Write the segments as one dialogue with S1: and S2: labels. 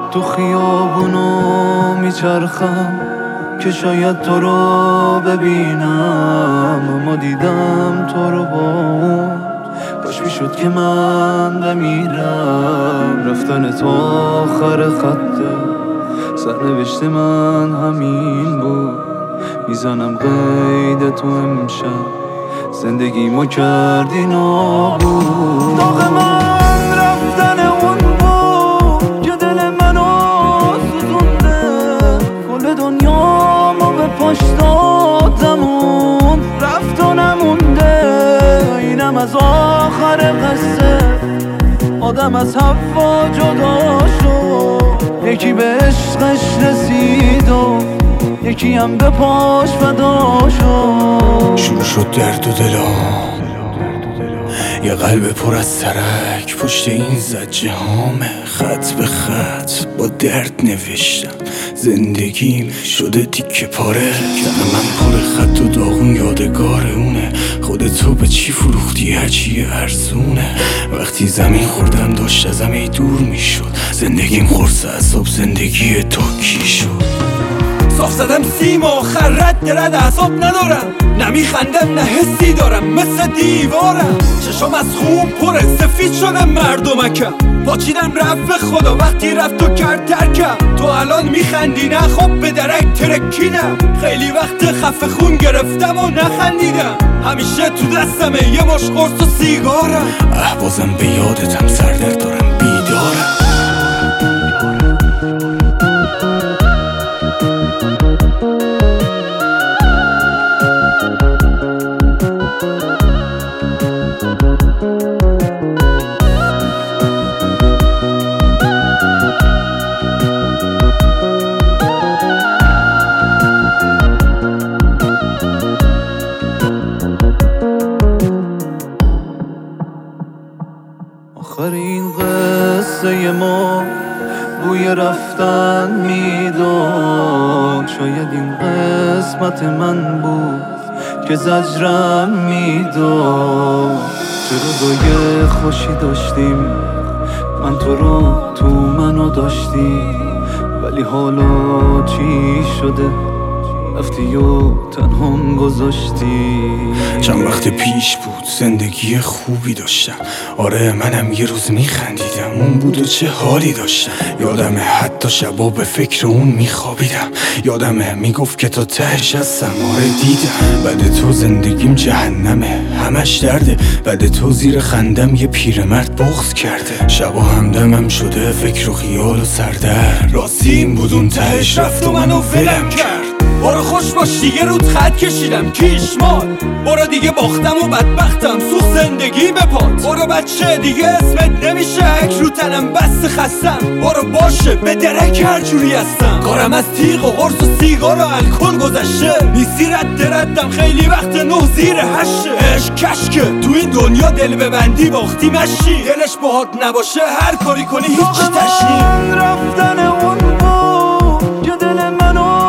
S1: تو خیابونو میچرخم که شاید تو رو ببینم، اما دیدم تو رو با اون. کاش میشد که من بمیرم. رفتن تو آخر خطه، سرنوشت من همین بود. میزنم قید تو امشب، زندگیمو کردی نابود. داغ من رفتن اون بود که دل منو سوزونده. کل دنیامو به پاش دادمون، رفت و نمونده. اینم از آخر قصه، آدم از حوا جدا شد. یکی به عشقش رسید و یکی هم به پاش فدا شد.
S2: شروع شد درد و دلام، یه قلب پر از ترک پشت این زد جهامه. خط به خط با درد نوشتم، زندگیم شده تیکه پاره. دم من پر خط و داغون یادگار اونه. خودتو به چی فروختی هرچی ارزونه. وقتی زمین خوردم داشت ازم ای دور میشد. زندگیم خورس عصاب، زندگی تو کی شد؟
S3: صاف زدم سیم آخر رد اعصاب ندارم. نمیخندم نه حسی دارم، مثل دیوارم. چشم از خون پره، سفید شدم مردمکم. پاچیدم رفت به خدا وقتی رفت و کرد ترکم. تو الان میخندی نه؟ خب به درک ترکیدم. خیلی وقت خفه خون گرفتم و نخندیدم. همیشه تو دستمه یه مش قرص و سیگارم.
S2: بازم به یادتم، سردرد دارم بیدارم.
S1: آخرین قصه ما بوی رفتن میداد. شاید این قسمت من بود که زجرم میداد. چه روزای خوشی داشتیم، من تو رو تو منو داشتی. ولی حالا چی شده؟ رفتی و تنهام گذاشتی.
S2: چند وقت پیش بود زندگی خوبی داشتم. آره منم یه روز میخندیدم، اون بود و چه حالی داشتم. یادمه حتی شبا به فکر اون میخوابیدم. یادمه میگفت که تا تهش هستم. آره دیدم بعد تو زندگیم جهنمه، همش درده. بعد تو زیر خندم یه پیرمرد بغض کرده. شبا همدمم شده فکر و خیال و سردرد. راستی این بود اون تهش رفت و منو ولم کرد.
S3: برو خوش باش دیگه رود خط کشیدم کیشمان. برو دیگه باختم و بدبختم سوخ زندگی به پات. برو بچه دیگه اسمت نمیشه اک رو تنم بس خستم. برو باشه به درک هر جوری هستم. کارم از تیغ و قرص و سیگار و الکل گذشته. نیستی ردم خیلی وقت نه زیر هشه. عشق کشکه تو این دنیا دل ببندی باختی مشی. دلش باهات نباشه هر کاری کنی هیچ تشنی.
S1: رفتن اون بود که دل منو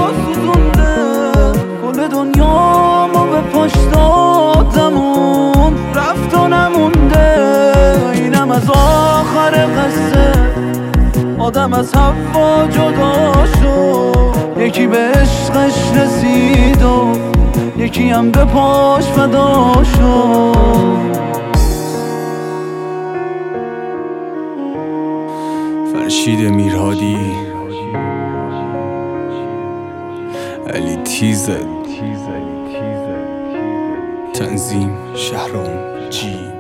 S1: دنیامو به پاش دادمون، رفت و نمونده. اینم از آخر قصه، آدم از حوا جدا شد. یکی به عشقش رسید و یکی هم به پاش فدا شد.
S2: فرشید میرهادی، علی تیزد، تنظیم شهرام جی.